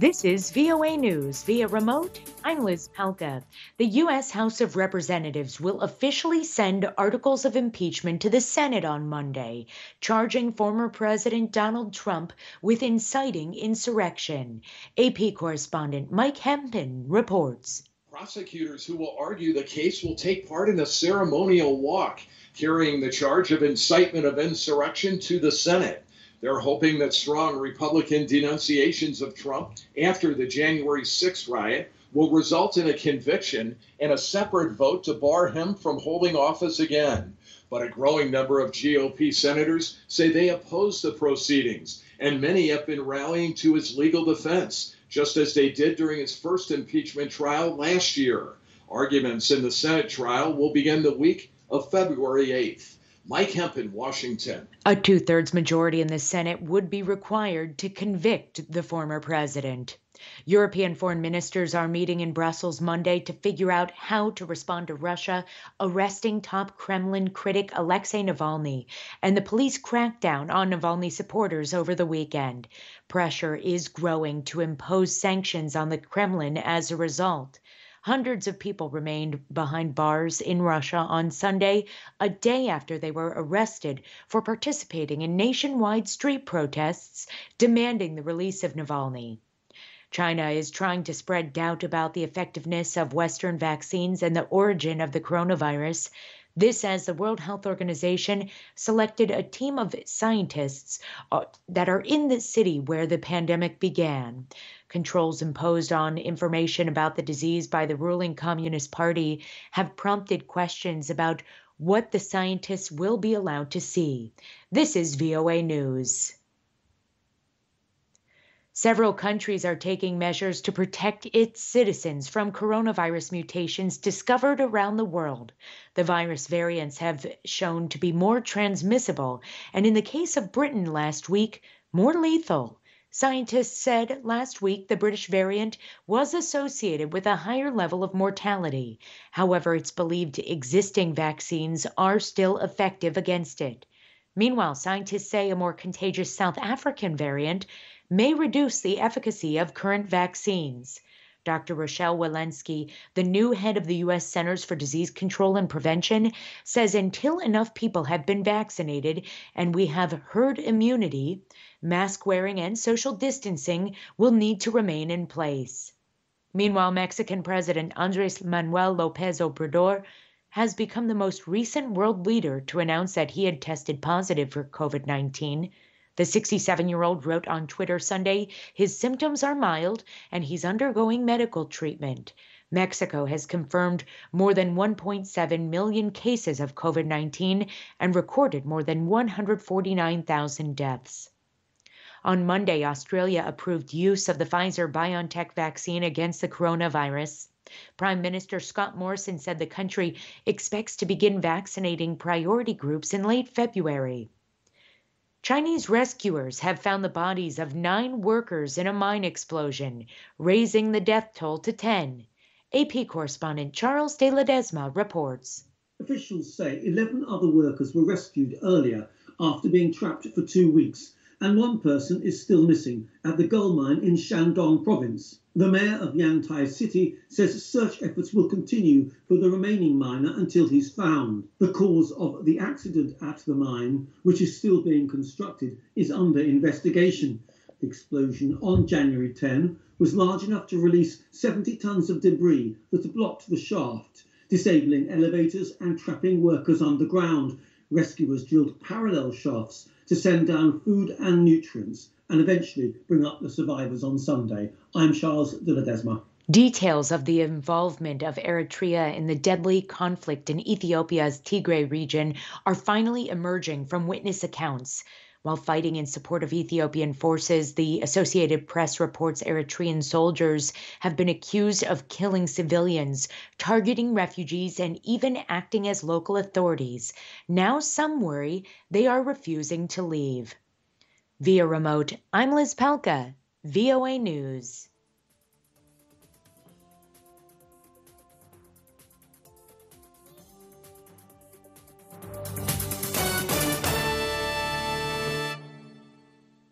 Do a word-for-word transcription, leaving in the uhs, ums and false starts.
This is V O A News via remote. I'm Liz Palka. The U S House of Representatives will officially send articles of impeachment to the Senate on Monday, charging former President Donald Trump with inciting insurrection. A P correspondent Mike Hempen reports. Prosecutors who will argue the case will take part in a ceremonial walk carrying the charge of incitement of insurrection to the Senate. They're hoping that strong Republican denunciations of Trump after the January sixth riot will result in a conviction and a separate vote to bar him from holding office again. But a growing number of G O P senators say they oppose the proceedings, and many have been rallying to his legal defense, just as they did during his first impeachment trial last year. Arguments in the Senate trial will begin the week of February eighth. Mike Hempen, Washington. A two-thirds majority in the Senate would be required to convict the former president. European foreign ministers are meeting in Brussels Monday to figure out how to respond to Russia arresting top Kremlin critic Alexei Navalny and the police crackdown on Navalny supporters over the weekend. Pressure is growing to impose sanctions on the Kremlin as a result. Hundreds of people remained behind bars in Russia on Sunday, a day after they were arrested for participating in nationwide street protests demanding the release of Navalny. China is trying to spread doubt about the effectiveness of Western vaccines and the origin of the coronavirus. This as the World Health Organization selected a team of scientists uh, that are in the city where the pandemic began. Controls imposed on information about the disease by the ruling Communist Party have prompted questions about what the scientists will be allowed to see. This is V O A News. Several countries are taking measures to protect its citizens from coronavirus mutations discovered around the world. The virus variants have shown to be more transmissible, and in the case of Britain last week, more lethal. Scientists said last week the British variant was associated with a higher level of mortality. However, it's believed existing vaccines are still effective against it. Meanwhile, scientists say a more contagious South African variant may reduce the efficacy of current vaccines. Doctor Rochelle Walensky, the new head of the U S Centers for Disease Control and Prevention, says until enough people have been vaccinated and we have herd immunity, mask wearing and social distancing will need to remain in place. Meanwhile, Mexican President Andrés Manuel López Obrador has become the most recent world leader to announce that he had tested positive for COVID nineteen. The sixty-seven-year-old wrote on Twitter Sunday his symptoms are mild and he's undergoing medical treatment. Mexico has confirmed more than one point seven million cases of COVID nineteen and recorded more than one hundred forty-nine thousand deaths. On Monday, Australia approved use of the Pfizer-BioNTech vaccine against the coronavirus. Prime Minister Scott Morrison said the country expects to begin vaccinating priority groups in late February. Chinese rescuers have found the bodies of nine workers in a mine explosion, raising the death toll to ten. A P correspondent Charles de Ledesma reports. Officials say eleven other workers were rescued earlier after being trapped for two weeks, and one person is still missing at the gold mine in Shandong province. The mayor of Yantai City says search efforts will continue for the remaining miner until he's found. The cause of the accident at the mine, which is still being constructed, is under investigation. The explosion on January tenth was large enough to release seventy tons of debris that blocked the shaft, disabling elevators and trapping workers underground. Rescuers drilled parallel shafts to send down food and nutrients and eventually bring up the survivors on Sunday. I'm Charles de Ledesma. Details of the involvement of Eritrea in the deadly conflict in Ethiopia's Tigray region are finally emerging from witness accounts. While fighting in support of Ethiopian forces, the Associated Press reports Eritrean soldiers have been accused of killing civilians, targeting refugees, and even acting as local authorities. Now some worry they are refusing to leave. Via remote, I'm Liz Palka, V O A News.